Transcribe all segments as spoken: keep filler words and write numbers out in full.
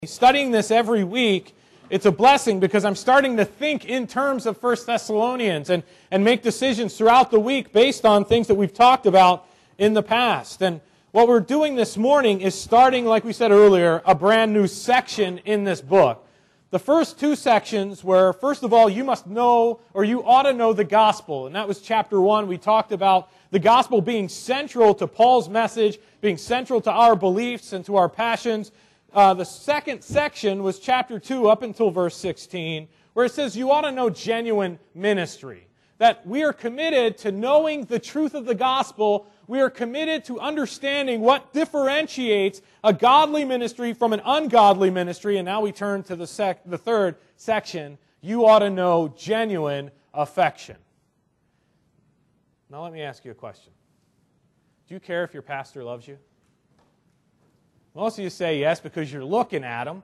Studying this every week, it's a blessing because I'm starting to think in terms of First Thessalonians and, and make decisions throughout the week based on things that we've talked about in the past. And what we're doing this morning is starting, like we said earlier, a brand new section in this book. The first two sections were, first of all, you must know, or you ought to know the gospel. And that was chapter one. We talked about the gospel being central to Paul's message, being central to our beliefs and to our passions. Uh, the second section was chapter two up until verse sixteen, where it says you ought to know genuine ministry. That we are committed to knowing the truth of the gospel. We are committed to understanding what differentiates a godly ministry from an ungodly ministry. And now we turn to the, sec- the third section. You ought to know genuine affection. Now let me ask you a question. Do you care if your pastor loves you? Most of you say yes because you're looking at him.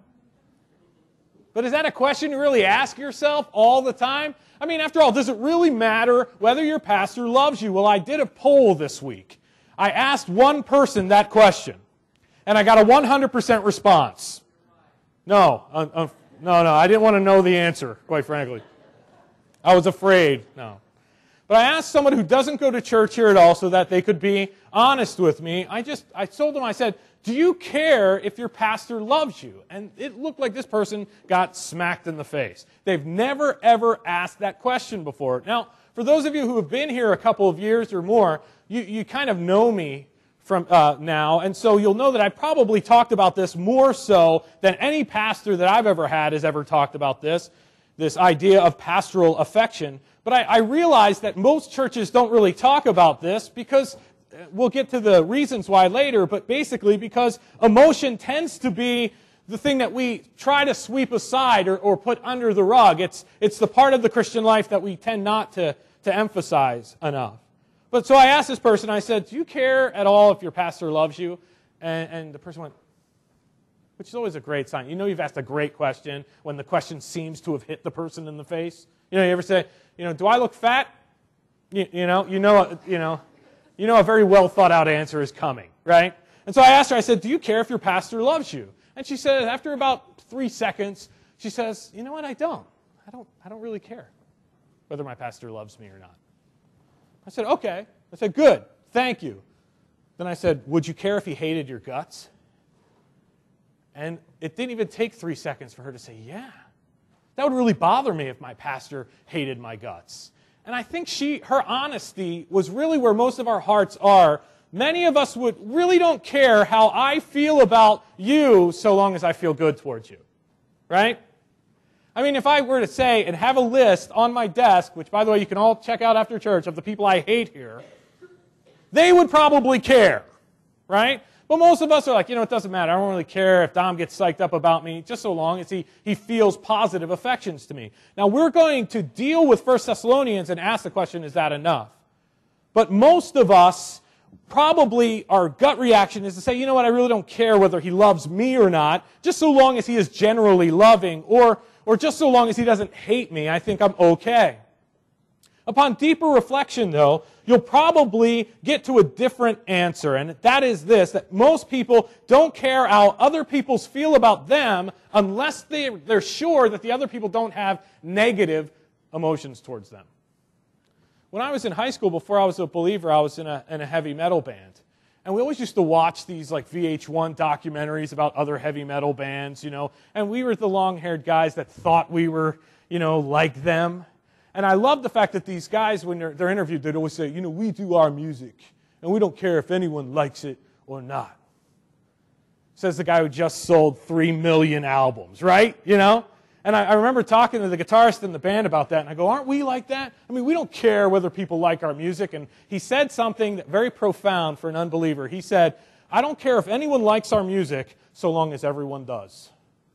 But is that a question you really ask yourself all the time? I mean, after all, does it really matter whether your pastor loves you? Well, I did a poll this week. I asked one person that question, and I got a one hundred percent response. No, uh, uh, no, no, I didn't want to know the answer, quite frankly. I was afraid, no. But I asked someone who doesn't go to church here at all so that they could be honest with me. I just, I told them, I said, do you care if your pastor loves you? And it looked like this person got smacked in the face. They've never, ever asked that question before. Now, for those of you who have been here a couple of years or more, you, you kind of know me from uh, now, and so you'll know that I probably talked about this more so than any pastor that I've ever had has ever talked about this, this idea of pastoral affection. But I, I realize that most churches don't really talk about this because we'll get to the reasons why later, but basically because emotion tends to be the thing that we try to sweep aside or, or put under the rug. It's, it's the part of the Christian life that we tend not to, to emphasize enough. But so I asked this person, I said, do you care at all if your pastor loves you? And, and the person went, which is always a great sign. You know you've asked a great question when the question seems to have hit the person in the face. You know, you ever say, you know, do I look fat? You, you know, you know, you know, you know a very well thought out answer is coming, right? And so I asked her, I said, do you care if your pastor loves you? And she said, after about three seconds, she says, you know what, I don't. I don't, I don't really care whether my pastor loves me or not. I said, okay. I said, good, thank you. Then I said, would you care if he hated your guts? And it didn't even take three seconds for her to say, yeah. That would really bother me if my pastor hated my guts. And I think she, her honesty was really where most of our hearts are. Many of us would really don't care how I feel about you so long as I feel good towards you. Right? I mean, if I were to say and have a list on my desk, which by the way you can all check out after church, of the people I hate here, they would probably care. Right? But most of us are like, you know, it doesn't matter. I don't really care if Dom gets psyched up about me, just so long as he, he feels positive affections to me. Now, we're going to deal with First Thessalonians and ask the question, is that enough? But most of us, probably our gut reaction is to say, you know what, I really don't care whether he loves me or not, just so long as he is generally loving, or, or just so long as he doesn't hate me, I think I'm okay. Upon deeper reflection, though, you'll probably get to a different answer, and that is this, that most people don't care how other people feel about them unless they, they're sure that the other people don't have negative emotions towards them. When I was in high school, before I was a believer, I was in a, in a heavy metal band. And we always used to watch these like V H one documentaries about other heavy metal bands, you know, and we were the long-haired guys that thought we were, you know, like them. And I love the fact that these guys, when they're, they're interviewed, they'd always say, you know, we do our music, and we don't care if anyone likes it or not. Says the guy who just sold three million albums, right? You know? And I, I remember talking to the guitarist in the band about that, and I go, aren't we like that? I mean, we don't care whether people like our music. And he said something that very profound for an unbeliever. He said, I don't care if anyone likes our music so long as everyone does.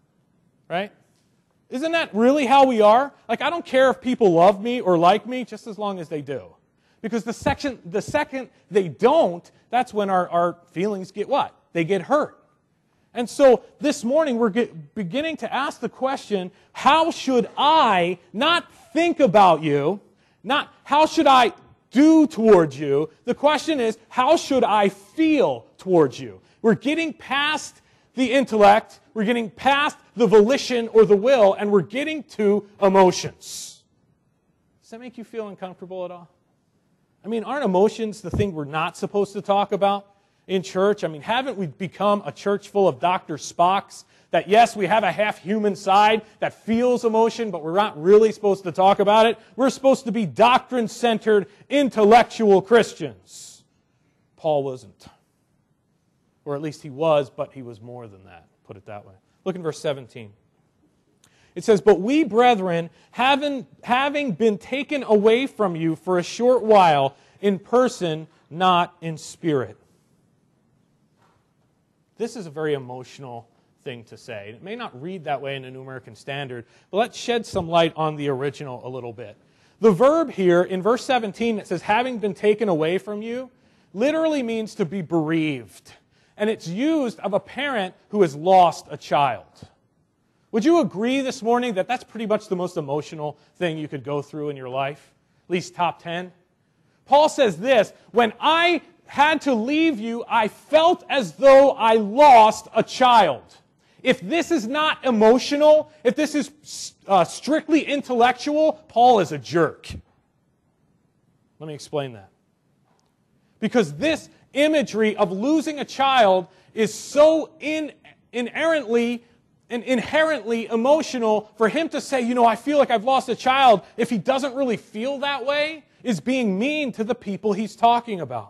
Right? Isn't that really how we are? Like, I don't care if people love me or like me, just as long as they do. Because the, section, the second they don't, that's when our, our feelings get what? They get hurt. And so this morning we're get, beginning to ask the question, how should I not think about you, not how should I do towards you? The question is, how should I feel towards you? We're getting past the intellect, we're getting past the volition or the will, and we're getting to emotions. Does that make you feel uncomfortable at all? I mean, aren't emotions the thing we're not supposed to talk about in church? I mean, haven't we become a church full of Doctor Spocks? That yes, we have a half-human side that feels emotion, but we're not really supposed to talk about it. We're supposed to be doctrine-centered, intellectual Christians. Paul wasn't. Or at least he was, but he was more than that, put it that way. Look in verse seventeen. It says, "But we, brethren, having, having been taken away from you for a short while, in person, not in spirit." This is a very emotional thing to say. It may not read that way in the New American Standard, but let's shed some light on the original a little bit. The verb here in verse seventeen, it says, "having been taken away from you," literally means to be bereaved. And it's used of a parent who has lost a child. Would you agree this morning that that's pretty much the most emotional thing you could go through in your life? At least top ten? Paul says this, "When I had to leave you, I felt as though I lost a child." If this is not emotional, if this is uh, strictly intellectual, Paul is a jerk. Let me explain that. Because this imagery of losing a child is so in, inherently and inherently emotional for him to say, you know, I feel like I've lost a child, if he doesn't really feel that way, is being mean to the people he's talking about.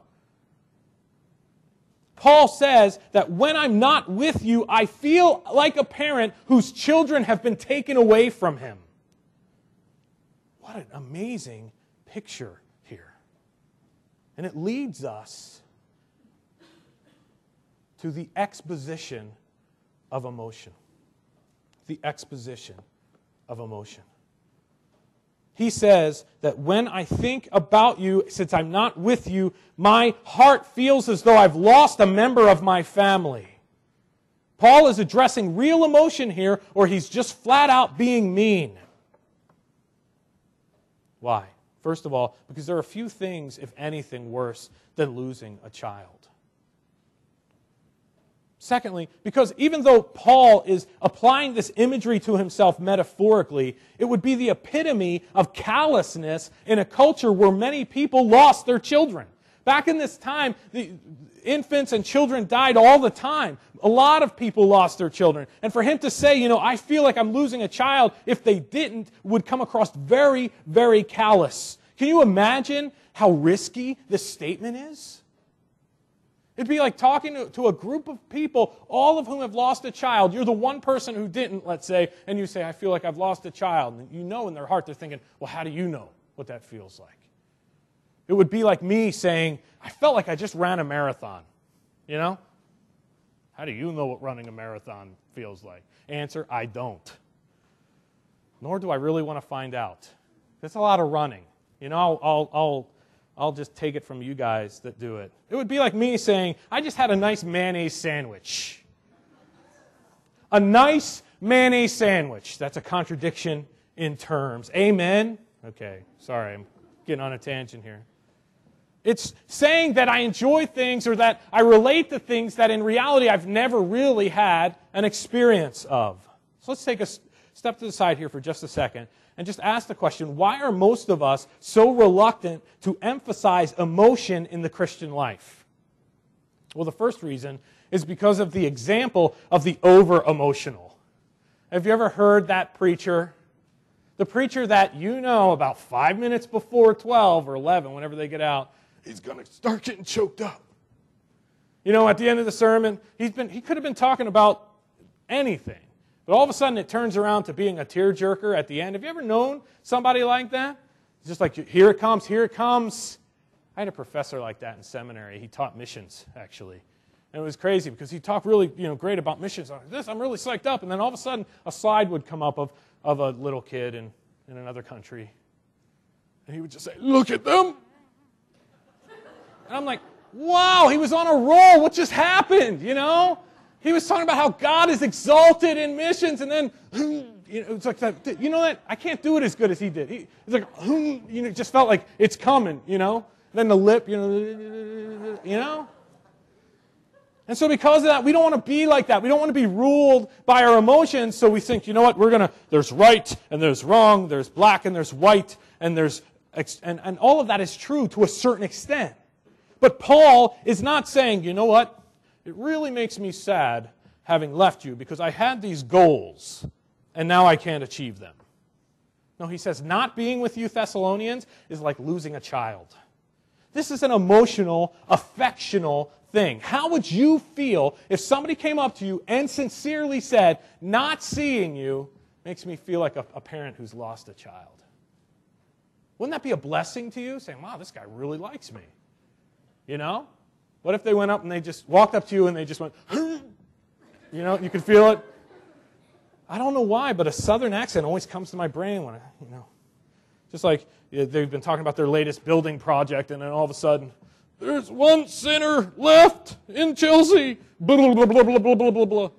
Paul says that when I'm not with you, I feel like a parent whose children have been taken away from him. What an amazing picture here. And it leads us to the exposition of emotion. The exposition of emotion. He says that when I think about you, since I'm not with you, my heart feels as though I've lost a member of my family. Paul is addressing real emotion here, or he's just flat out being mean. Why? First of all, because there are few things, if anything, worse than losing a child. Secondly, because even though Paul is applying this imagery to himself metaphorically, it would be the epitome of callousness in a culture where many people lost their children. Back in this time, the infants and children died all the time. A lot of people lost their children. And for him to say, you know, I feel like I'm losing a child, if they didn't, would come across very, very callous. Can you imagine how risky this statement is? It'd be like talking to, to a group of people, all of whom have lost a child. You're the one person who didn't, let's say, and you say, I feel like I've lost a child. And you know in their heart they're thinking, well, how do you know what that feels like? It would be like me saying, I felt like I just ran a marathon. You know? How do you know what running a marathon feels like? Answer, I don't. Nor do I really want to find out. It's a lot of running. You know, I'll... I'll, I'll I'll just take it from you guys that do it. It would be like me saying, I just had a nice mayonnaise sandwich. A nice mayonnaise sandwich. That's a contradiction in terms. Amen? Okay, sorry, I'm getting on a tangent here. It's saying that I enjoy things or that I relate to things that in reality I've never really had an experience of. So let's take a step to the side here for just a second and just ask the question, why are most of us so reluctant to emphasize emotion in the Christian life? Well, the first reason is because of the example of the over-emotional. Have you ever heard that preacher? The preacher that you know about five minutes before twelve or eleven, whenever they get out, he's going to start getting choked up. You know, at the end of the sermon, he's been, he could have been talking about anything. But all of a sudden it turns around to being a tearjerker at the end. Have you ever known somebody like that? It's just like, here it comes, here it comes. I had a professor like that in seminary. He taught missions, actually. And it was crazy because he talked really you know, great about missions. I'm like, this, I'm really psyched up. And then all of a sudden a slide would come up of, of a little kid in, in another country. And he would just say, look at them. And I'm like, wow, he was on a roll. What just happened, you know? He was talking about how God is exalted in missions, and then, you know, it's like that. You know that? I can't do it as good as he did. He, it's like, you know, it just felt like it's coming, you know? And then the lip, you know, you know? And so because of that, we don't want to be like that. We don't want to be ruled by our emotions, so we think, you know what, we're going to, there's right and there's wrong, there's black and there's white, and there's, and, and all of that is true to a certain extent. But Paul is not saying, you know what, it really makes me sad having left you because I had these goals and now I can't achieve them. No, he says, not being with you, Thessalonians, is like losing a child. This is an emotional, affectional thing. How would you feel if somebody came up to you and sincerely said, not seeing you makes me feel like a, a parent who's lost a child? Wouldn't that be a blessing to you? Saying, wow, this guy really likes me. You know? What if they went up and they just walked up to you and they just went, you know, you could feel it? I don't know why, but a southern accent always comes to my brain when I, you know, just like they've been talking about their latest building project and then all of a sudden, there's one sinner left in Chelsea. Blah, blah, blah, blah, blah, blah, blah, blah.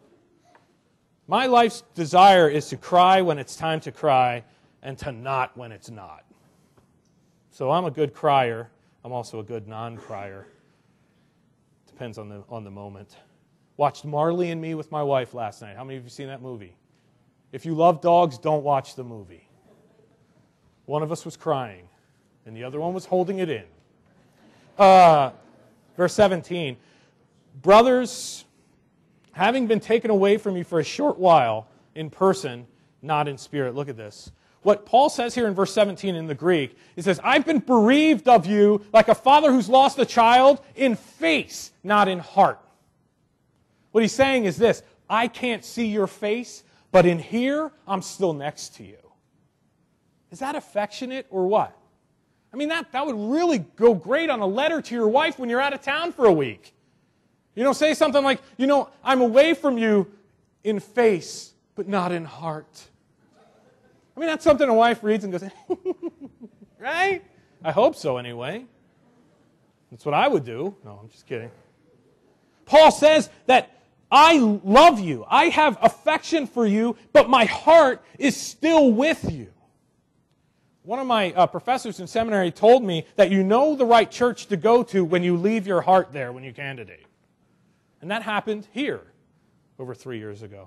My life's desire is to cry when it's time to cry and to not when it's not. So I'm a good crier. I'm also a good non-crier. Depends on the on the moment. Watched Marley and Me with my wife last night. How many of you have seen that movie? If you love dogs, don't watch the movie. One of us was crying, and the other one was holding it in. Uh, verse seventeen, brothers, having been taken away from you for a short while in person, not in spirit. Look at this. What Paul says here in verse seventeen in the Greek, he says, I've been bereaved of you like a father who's lost a child in face, not in heart. What he's saying is this, I can't see your face, but in here, I'm still next to you. Is that affectionate or what? I mean, that, that would really go great on a letter to your wife when you're out of town for a week. You know, say something like, you know, I'm away from you in face, but not in heart. I mean, that's something a wife reads and goes, right? I hope so anyway. That's what I would do. No, I'm just kidding. Paul says that I love you. I have affection for you, but my heart is still with you. One of my uh, professors in seminary told me that you know the right church to go to when you leave your heart there when you candidate. And that happened here over three years ago.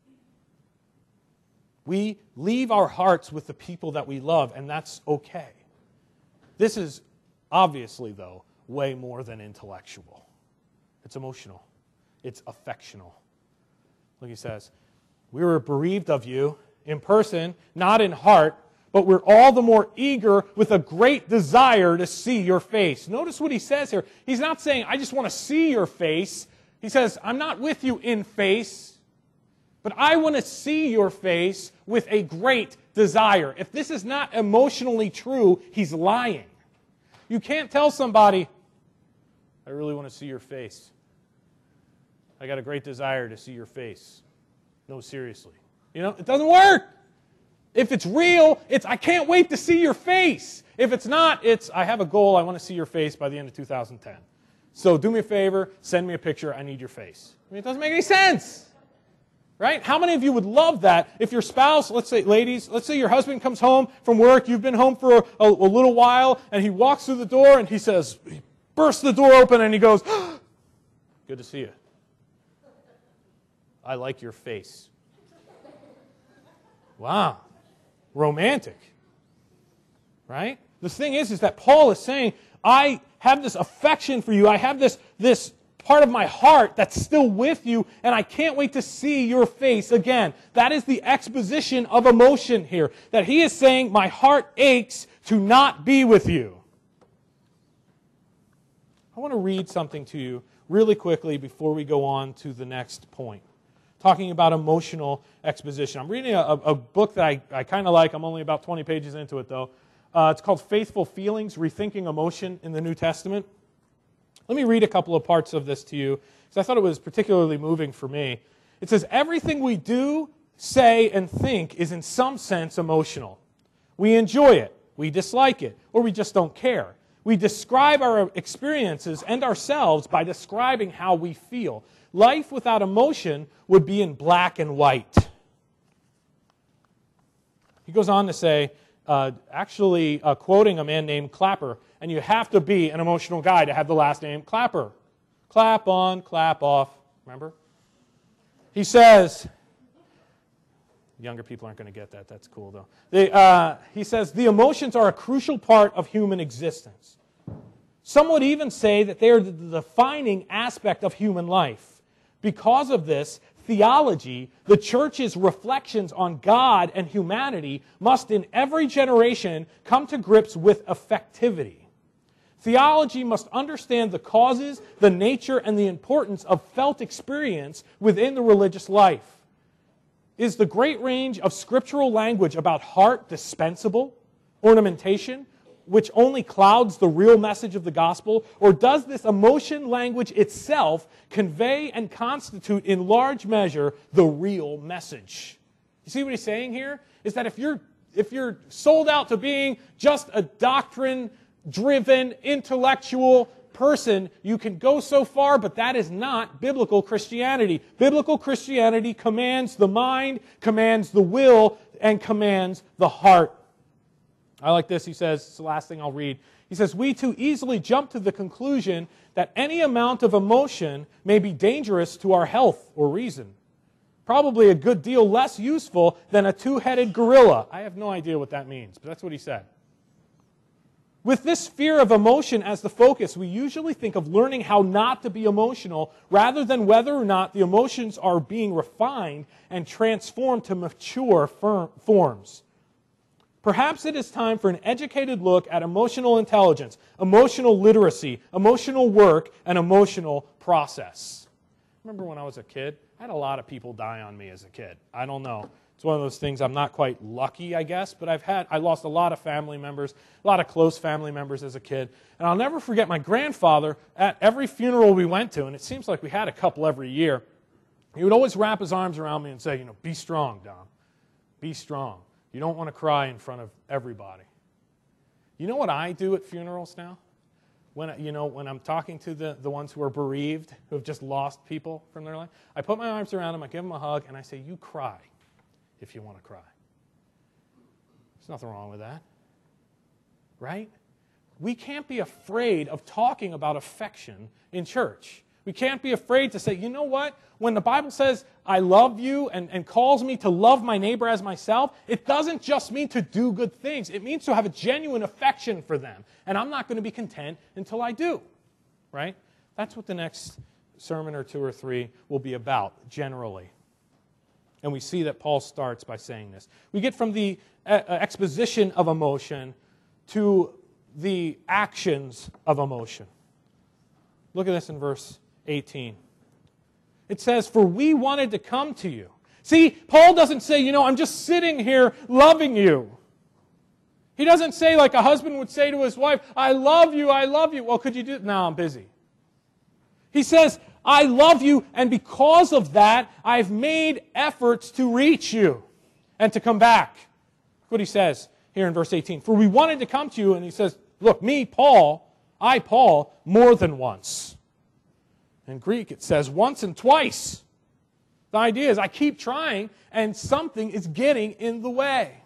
We leave our hearts with the people that we love, and that's okay. This is obviously, though, way more than intellectual. It's emotional. It's affectional. Look, he says, we were bereaved of you in person, not in heart, but we're all the more eager with a great desire to see your face. Notice what he says here. He's not saying, I just want to see your face. He says, I'm not with you in face, but I want to see your face with a great desire. If this is not emotionally true, he's lying. You can't tell somebody, I really want to see your face. I got a great desire to see your face. No, seriously. You know, it doesn't work. If it's real, it's I can't wait to see your face. If it's not, it's I have a goal, I want to see your face by the end of two thousand ten. So do me a favor, send me a picture, I need your face. I mean, it doesn't make any sense. Right? How many of you would love that if your spouse, let's say, ladies, let's say your husband comes home from work, you've been home for a, a, a little while, and he walks through the door and he says, he bursts the door open and he goes, good to see you. I like your face. Wow. Romantic. Right? The thing is, is that Paul is saying, I have this affection for you. I have this, this part of my heart that's still with you, and I can't wait to see your face again. That is the exposition of emotion here. That he is saying, my heart aches to not be with you. I want to read something to you really quickly before we go on to the next point. Talking about emotional exposition. I'm reading a, a book that I, I kind of like. I'm only about twenty pages into it, though. Uh, it's called Faithful Feelings, Rethinking Emotion in the New Testament. Let me read a couple of parts of this to you, because I thought it was particularly moving for me. It says, everything we do, say, and think is in some sense emotional. We enjoy it, we dislike it, or we just don't care. We describe our experiences and ourselves by describing how we feel. Life without emotion would be in black and white. He goes on to say, uh, actually uh, quoting a man named Clapper, and you have to be an emotional guy to have the last name Clapper. Clap on, clap off. Remember? He says, younger people aren't going to get that. That's cool, though. They, uh, he says, the emotions are a crucial part of human existence. Some would even say that they are the defining aspect of human life. Because of this, theology, the church's reflections on God and humanity, must in every generation come to grips with effectivity. Theology must understand the causes, the nature, and the importance of felt experience within the religious life. Is the great range of scriptural language about heart dispensable, ornamentation, which only clouds the real message of the gospel? Or does this emotion language itself convey and constitute in large measure the real message? You see what he's saying here? Is that if you're, if you're sold out to being just a doctrine-driven, intellectual person, you can go so far, but that is not biblical Christianity. Biblical Christianity commands the mind, commands the will, and commands the heart. I like this. He says, it's the last thing I'll read. He says, we too easily jump to the conclusion that any amount of emotion may be dangerous to our health or reason. Probably a good deal less useful than a two-headed gorilla. I have no idea what that means, but that's what he said. With this sphere of emotion as the focus, we usually think of learning how not to be emotional rather than whether or not the emotions are being refined and transformed to mature forms. Perhaps it is time for an educated look at emotional intelligence, emotional literacy, emotional work, and emotional process. Remember when I was a kid? I had a lot of people die on me as a kid. I don't know. It's one of those things. I'm not quite lucky, I guess, but I've had, I lost a lot of family members, a lot of close family members as a kid. And I'll never forget my grandfather at every funeral we went to, and it seems like we had a couple every year. He would always wrap his arms around me and say, you know, be strong, Dom. Be strong. You don't want to cry in front of everybody. You know what I do at funerals now? When, you know, when I'm talking to the, the ones who are bereaved, who have just lost people from their life, I put my arms around them, I give them a hug, and I say, you cry if you want to cry. There's nothing wrong with that. Right? We can't be afraid of talking about affection in church. We can't be afraid to say, you know what? When the Bible says, I love you, and, and calls me to love my neighbor as myself, it doesn't just mean to do good things. It means to have a genuine affection for them. And I'm not going to be content until I do. Right? That's what the next sermon or two or three will be about, generally. And we see that Paul starts by saying this. We get from the uh, exposition of emotion to the actions of emotion. Look at this in verse eighteen. It says, for we wanted to come to you. See, Paul doesn't say, you know, I'm just sitting here loving you. He doesn't say like a husband would say to his wife, I love you, I love you. Well, could you do it? No, I'm busy. He says, I love you, and because of that, I've made efforts to reach you and to come back. Look what he says here in verse eighteen. For we wanted to come to you, and he says, look, me, Paul, I, Paul, more than once. In Greek, it says once and twice. The idea is I keep trying, and something is getting in the way.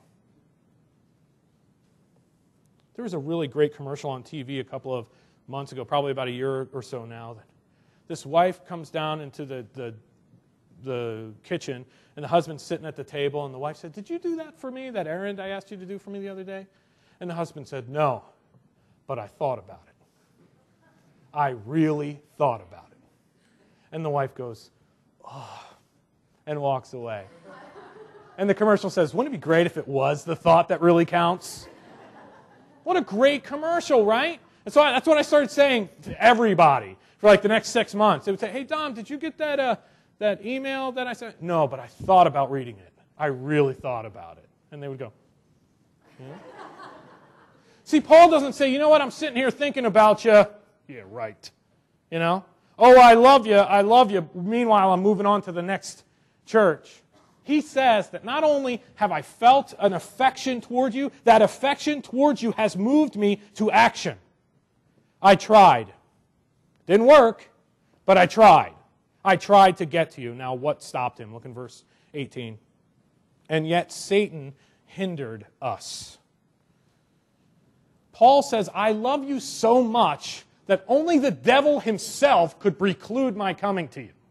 There was a really great commercial on T V a couple of months ago, probably about a year or so now, that this wife comes down into the, the, the kitchen, and the husband's sitting at the table, and the wife said, did you do that for me, that errand I asked you to do for me the other day? And the husband said, no, but I thought about it. I really thought about it. And the wife goes, oh, and walks away. And the commercial says, wouldn't it be great if it was the thought that really counts? What a great commercial, right? And so I, that's what I started saying to everybody for like the next six months. They would say, hey, Dom, did you get that, uh, that email that I sent? No, but I thought about reading it. I really thought about it. And they would go, yeah. See, Paul doesn't say, you know what, I'm sitting here thinking about you. Yeah, right. You know? Oh, I love you, I love you. Meanwhile, I'm moving on to the next church. He says that not only have I felt an affection toward you, that affection towards you has moved me to action. I tried. Didn't work, but I tried. I tried to get to you. Now, what stopped him? Look in verse eighteen. And yet Satan hindered us. Paul says, I love you so much that only the devil himself could preclude my coming to you.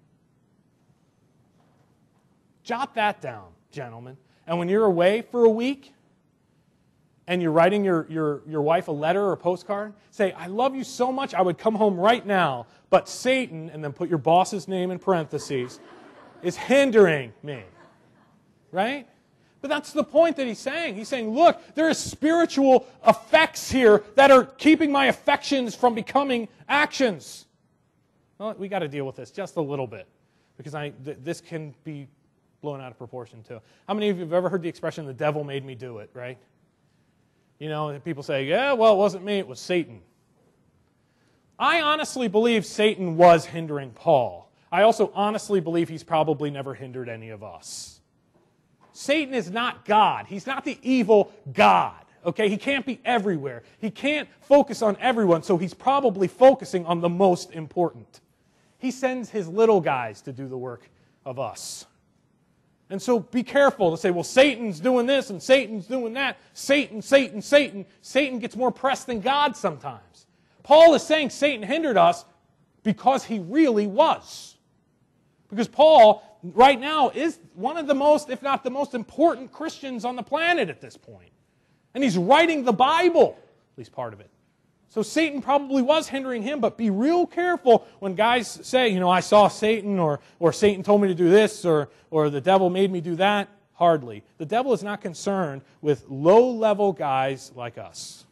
Jot that down, gentlemen. And when you're away for a week, and you're writing your, your, your wife a letter or a postcard, say, I love you so much, I would come home right now, but Satan, and then put your boss's name in parentheses, is hindering me. Right? But that's the point that he's saying. He's saying, look, there is spiritual effects here that are keeping my affections from becoming actions. Well, we got to deal with this just a little bit, because I, th- this can be blown out of proportion too. How many of you have ever heard the expression, the devil made me do it, right? You know, people say, yeah, well, it wasn't me, it was Satan. I honestly believe Satan was hindering Paul. I also honestly believe he's probably never hindered any of us. Satan is not God. He's not the evil God. Okay, he can't be everywhere. He can't focus on everyone, so he's probably focusing on the most important. He sends his little guys to do the work of us. And so be careful to say, well, Satan's doing this and Satan's doing that. Satan, Satan, Satan. Satan gets more press than God sometimes. Paul is saying Satan hindered us because he really was. Because Paul, right now, is one of the most, if not the most important Christians on the planet at this point. And he's writing the Bible, at least part of it. So Satan probably was hindering him, but be real careful when guys say, you know, I saw Satan, or or Satan told me to do this, or or the devil made me do that. Hardly. The devil is not concerned with low-level guys like us.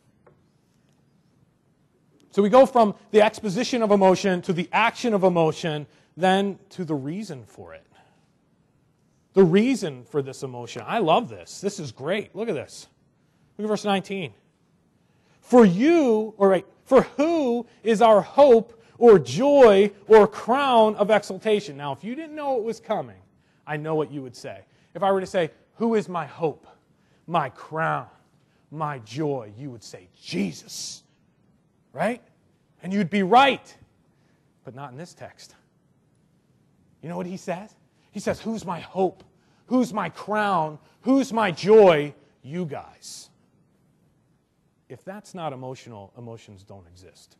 So we go from the exposition of emotion to the action of emotion, then to the reason for it. The reason for this emotion. I love this. This is great. Look at this. Look at verse nineteen. For you, or right, for who is our hope or joy or crown of exaltation? Now, if you didn't know it was coming, I know what you would say. If I were to say, who is my hope, my crown, my joy? You would say, Jesus. Right? And you'd be right. But not in this text. You know what he says? He says, who's my hope? Who's my crown? Who's my joy? You guys. If that's not emotional, emotions don't exist.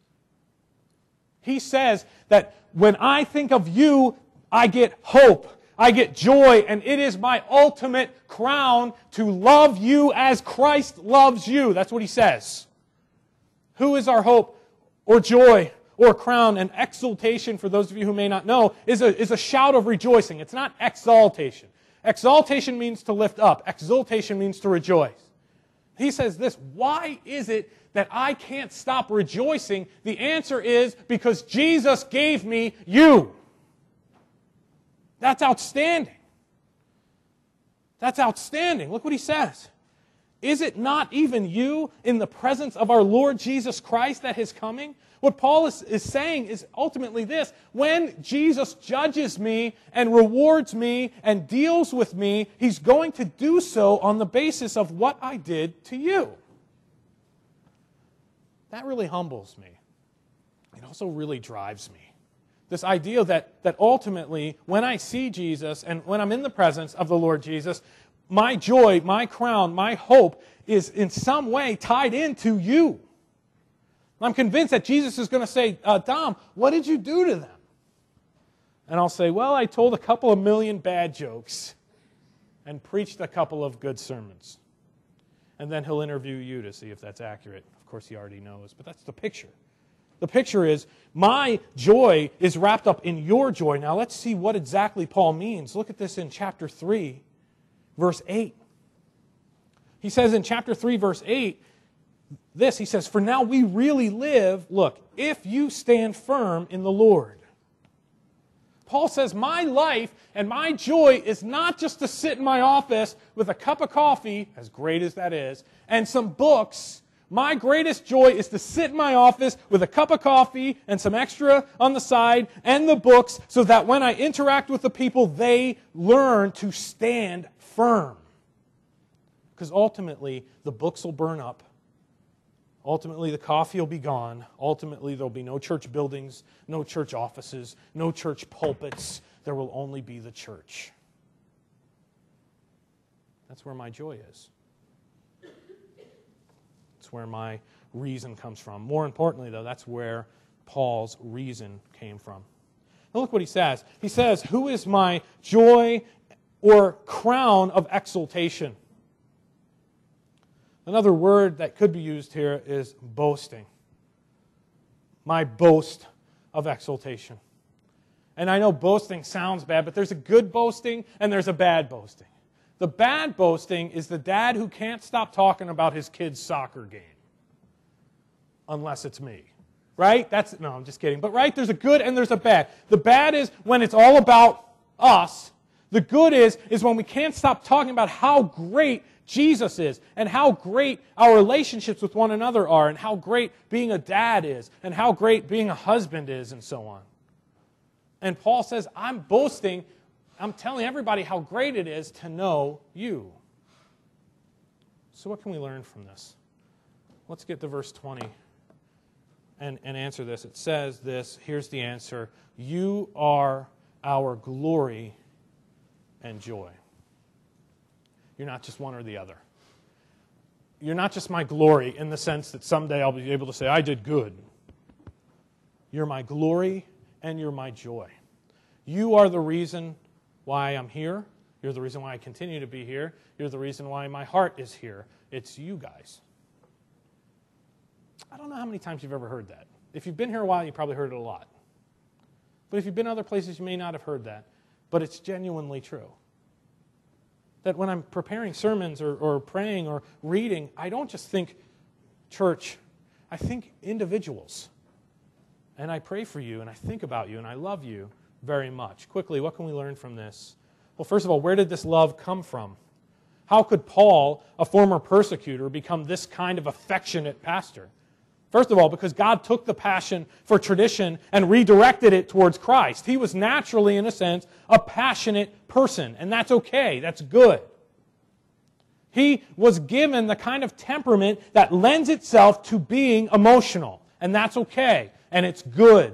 He says that when I think of you, I get hope, I get joy, and it is my ultimate crown to love you as Christ loves you. That's what he says. Who is our hope or joy or crown? And exaltation, for those of you who may not know, is a, is a shout of rejoicing. It's not exaltation. Exaltation means to lift up. Exaltation means to rejoice. He says this, why is it that I can't stop rejoicing? The answer is because Jesus gave me you. That's outstanding. That's outstanding. Look what he says. Is it not even you in the presence of our Lord Jesus Christ that is coming? What Paul is, is saying is ultimately this. When Jesus judges me and rewards me and deals with me, he's going to do so on the basis of what I did to you. That really humbles me. It also really drives me. This idea that, that ultimately, when I see Jesus and when I'm in the presence of the Lord Jesus, my joy, my crown, my hope is in some way tied into you. I'm convinced that Jesus is going to say, uh, Dom, what did you do to them? And I'll say, well, I told a couple of million bad jokes and preached a couple of good sermons. And then he'll interview you to see if that's accurate. Of course, he already knows, but that's the picture. The picture is, my joy is wrapped up in your joy. Now, let's see what exactly Paul means. Look at this in chapter three, verse eight. He says in chapter three, verse eight, this, he says, for now we really live, look, if you stand firm in the Lord. Paul says, my life and my joy is not just to sit in my office with a cup of coffee, as great as that is, and some books. My greatest joy is to sit in my office with a cup of coffee and some extra on the side and the books so that when I interact with the people, they learn to stand firm. Because ultimately, the books will burn up. Ultimately, the coffee will be gone. Ultimately, there will be no church buildings, no church offices, no church pulpits. There will only be the church. That's where my joy is. That's That's where my reason comes from. More importantly, though, that's where Paul's reason came from. Now look what he says. He says, who is my joy or crown of exultation? Another word that could be used here is boasting. My boast of exultation. And I know boasting sounds bad, but there's a good boasting and there's a bad boasting. The bad boasting is the dad who can't stop talking about his kid's soccer game. Unless it's me. Right? That's no, I'm just kidding. But right, there's a good and there's a bad. The bad is when it's all about us. The good is, is when we can't stop talking about how great Jesus is and how great our relationships with one another are and how great being a dad is and how great being a husband is and so on. And Paul says, I'm boasting, I'm telling everybody how great it is to know you. So what can we learn from this? Let's get to verse twenty. And, and answer this. It says this, here's the answer. You are our glory and joy. You're not just one or the other. You're not just my glory in the sense that someday I'll be able to say, I did good. You're my glory and you're my joy. You are the reason why I'm here. You're the reason why I continue to be here. You're the reason why my heart is here. It's you guys. I don't know how many times you've ever heard that. If you've been here a while, you probably heard it a lot. But if you've been other places, you may not have heard that. But it's genuinely true. That when I'm preparing sermons or, or praying or reading, I don't just think church. I think individuals. And I pray for you, and I think about you, and I love you very much. Quickly, what can we learn from this? Well, first of all, where did this love come from? How could Paul, a former persecutor, become this kind of affectionate pastor? First of all, because God took the passion for tradition and redirected it towards Christ. He was naturally, in a sense, a passionate person, and that's okay. That's good. He was given the kind of temperament that lends itself to being emotional, and that's okay, and it's good.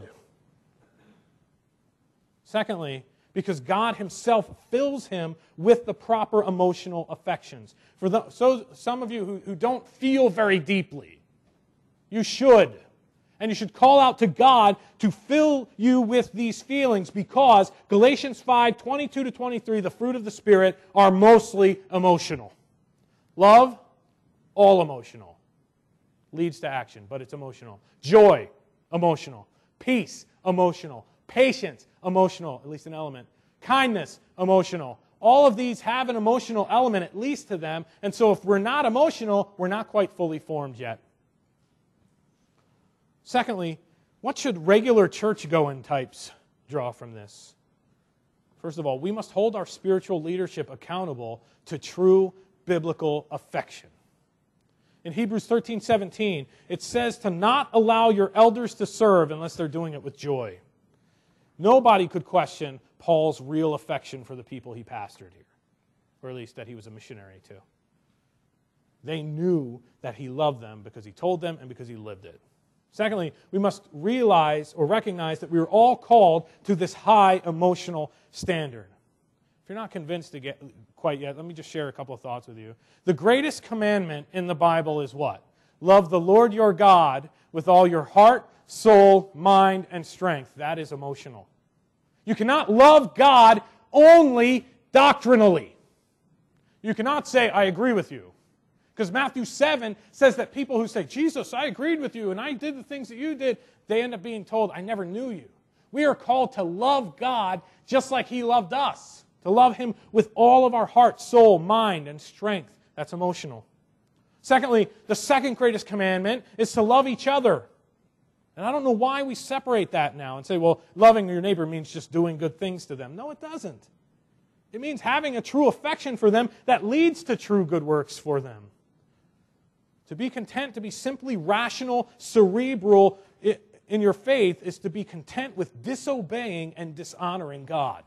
Secondly, because God Himself fills him with the proper emotional affections. For the, so some of you who, who don't feel very deeply, you should. And you should call out to God to fill you with these feelings because Galatians five, twenty-two to twenty-three, the fruit of the Spirit, are mostly emotional. Love, all emotional. Leads to action, but it's emotional. Joy, emotional. Peace, emotional. Patience, emotional, at least an element. Kindness, emotional. All of these have an emotional element, at least to them. And so if we're not emotional, we're not quite fully formed yet. Secondly, what should regular church-going types draw from this? First of all, we must hold our spiritual leadership accountable to true biblical affection. In Hebrews thirteen seventeen, it says to not allow your elders to serve unless they're doing it with joy. Nobody could question Paul's real affection for the people he pastored here, or at least that he was a missionary to. They knew that he loved them because he told them and because he lived it. Secondly, we must realize or recognize that we are all called to this high emotional standard. If you're not convinced to get quite yet, let me just share a couple of thoughts with you. The greatest commandment in the Bible is what? Love the Lord your God with all your heart, soul, mind, and strength. That is emotional. You cannot love God only doctrinally. You cannot say, I agree with you. Because Matthew seven says that people who say, Jesus, I agreed with you and I did the things that you did, they end up being told, I never knew you. We are called to love God just like He loved us. To love Him with all of our heart, soul, mind, and strength. That's emotional. Secondly, the second greatest commandment is to love each other. And I don't know why we separate that now and say, well, loving your neighbor means just doing good things to them. No, it doesn't. It means having a true affection for them that leads to true good works for them. To be content, to be simply rational, cerebral in your faith is to be content with disobeying and dishonoring God.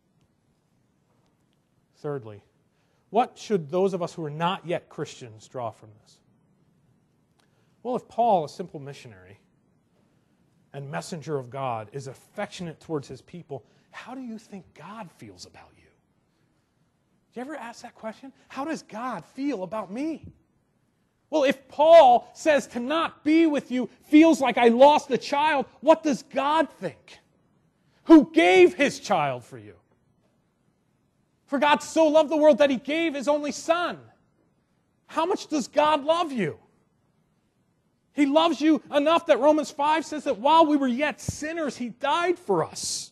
Thirdly, what should those of us who are not yet Christians draw from this? Well, if Paul, a simple missionary and messenger of God, is affectionate towards his people, how do you think God feels about you? Do you ever ask that question? How does God feel about me? Well, if Paul says to not be with you feels like I lost a child, what does God think? Who gave his child for you? For God so loved the world that he gave his only Son. How much does God love you? He loves you enough that Romans five says that while we were yet sinners, he died for us.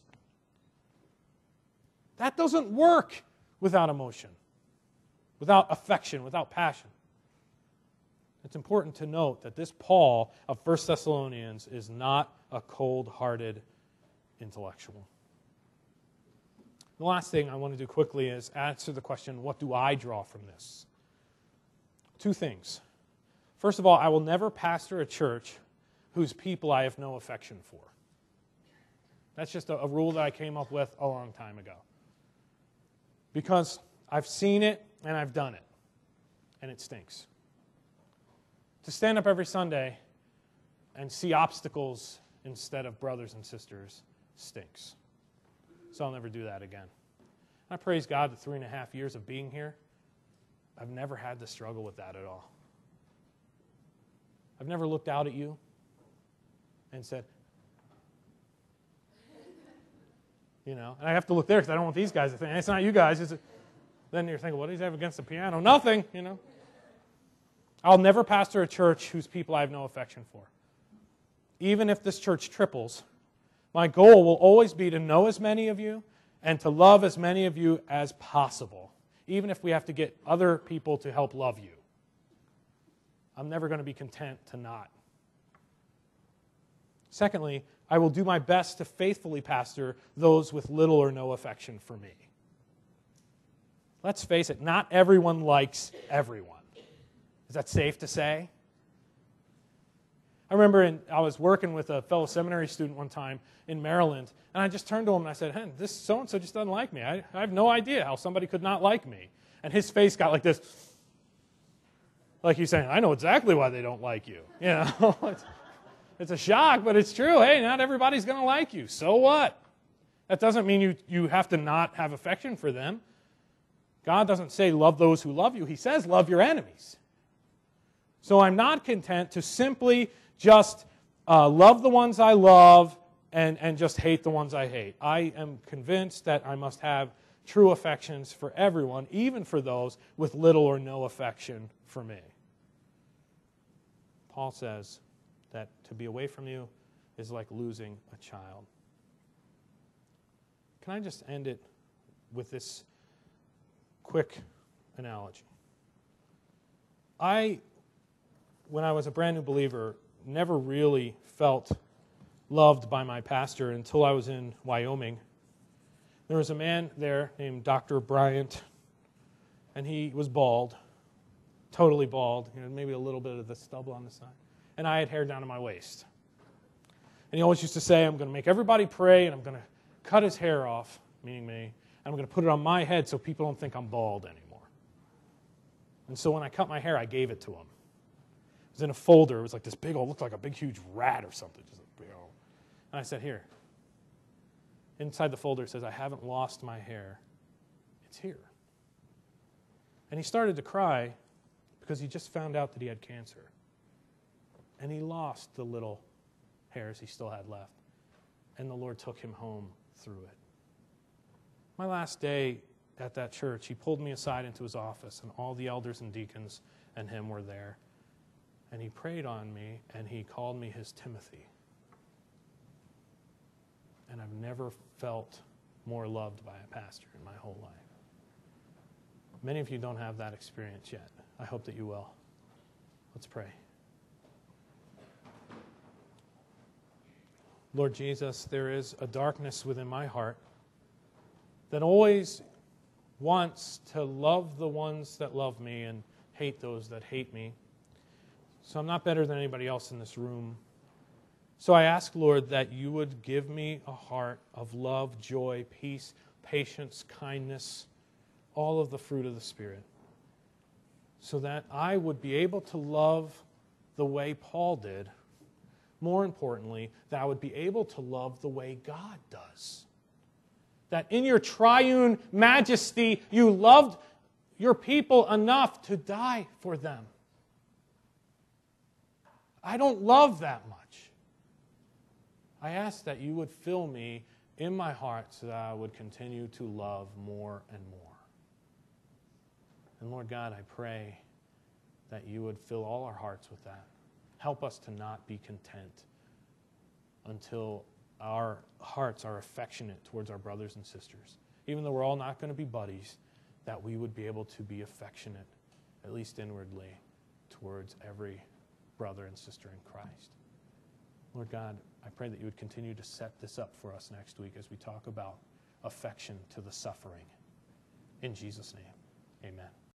That doesn't work without emotion, without affection, without passion. It's important to note that this Paul of First Thessalonians is not a cold-hearted intellectual. The last thing I want to do quickly is answer the question, what do I draw from this? Two things. First of all, I will never pastor a church whose people I have no affection for. That's just a, a rule that I came up with a long time ago. Because I've seen it and I've done it. And it stinks. To stand up every Sunday and see obstacles instead of brothers and sisters stinks. So I'll never do that again. And I praise God the three and a half years of being here, I've never had to struggle with that at all. I've never looked out at you and said, you know, and I have to look there because I don't want these guys to think, it's not you guys. It's a... Then you're thinking, what does he have against the piano? Nothing, you know. I'll never pastor a church whose people I have no affection for. Even if this church triples, my goal will always be to know as many of you and to love as many of you as possible, even if we have to get other people to help love you. I'm never going to be content to not. Secondly, I will do my best to faithfully pastor those with little or no affection for me. Let's face it, not everyone likes everyone. Is that safe to say? I remember in, I was working with a fellow seminary student one time in Maryland, and I just turned to him and I said, hey, this so-and-so just doesn't like me. I, I have no idea how somebody could not like me. And his face got like this, like he's saying, I know exactly why they don't like you. You know, it's, it's a shock, but it's true. Hey, not everybody's going to like you. So what? That doesn't mean you, you have to not have affection for them. God doesn't say love those who love you. He says love your enemies. So I'm not content to simply just uh, love the ones I love and, and just hate the ones I hate. I am convinced that I must have true affections for everyone, even for those with little or no affection for me. Paul says that to be away from you is like losing a child. Can I just end it with this quick analogy? I, when I was a brand new believer, never really felt loved by my pastor until I was in Wyoming. There was a man there named Doctor Bryant, and he was bald, totally bald, you know, maybe a little bit of the stubble on the side. And I had hair down to my waist. And he always used to say, I'm going to make everybody pray, and I'm going to cut his hair off, meaning me, and I'm going to put it on my head so people don't think I'm bald anymore. And so when I cut my hair, I gave it to him. It was in a folder. It was like this big old, looked like a big, huge rat or something. Just a big old. And I said, here. Inside the folder it says, I haven't lost my hair. It's here. And he started to cry because he just found out that he had cancer. And he lost the little hairs he still had left. And the Lord took him home through it. My last day at that church, he pulled me aside into his office, and all the elders and deacons and him were there. And he prayed on me, and he called me his Timothy. And I've never felt more loved by a pastor in my whole life. Many of you don't have that experience yet. I hope that you will. Let's pray. Lord Jesus, there is a darkness within my heart that always wants to love the ones that love me and hate those that hate me. So I'm not better than anybody else in this room. So I ask, Lord, that you would give me a heart of love, joy, peace, patience, kindness, all of the fruit of the Spirit, so that I would be able to love the way Paul did. More importantly, that I would be able to love the way God does. That in your triune majesty, you loved your people enough to die for them. I don't love that much. I ask that you would fill me in my heart so that I would continue to love more and more. And Lord God, I pray that you would fill all our hearts with that. Help us to not be content until our hearts are affectionate towards our brothers and sisters. Even though we're all not going to be buddies, that we would be able to be affectionate, at least inwardly, towards every brother and sister in Christ. Lord God, I pray that you would continue to set this up for us next week as we talk about affection to the suffering. In Jesus' name, amen.